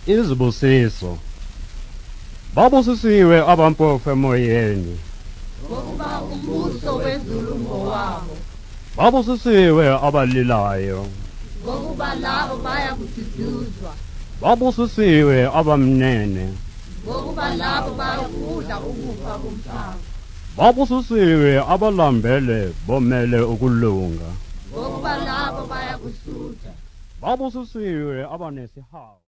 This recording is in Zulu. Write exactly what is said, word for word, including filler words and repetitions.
Izibusiso. Babusisiwe abampofu emoyeni. Ngokuba umbuso wezulu ngowabo. Babusisiwe abalilayo. Ngokuba labo baya kududuzwa. Babusisiwe abamnene. Ngokuba labo bayakudla ukufa komhlaba. Babusisiwe abalambele bomele ukulunga. Ngokuba labo bayakusutha. Babusisiwe abanesihawu.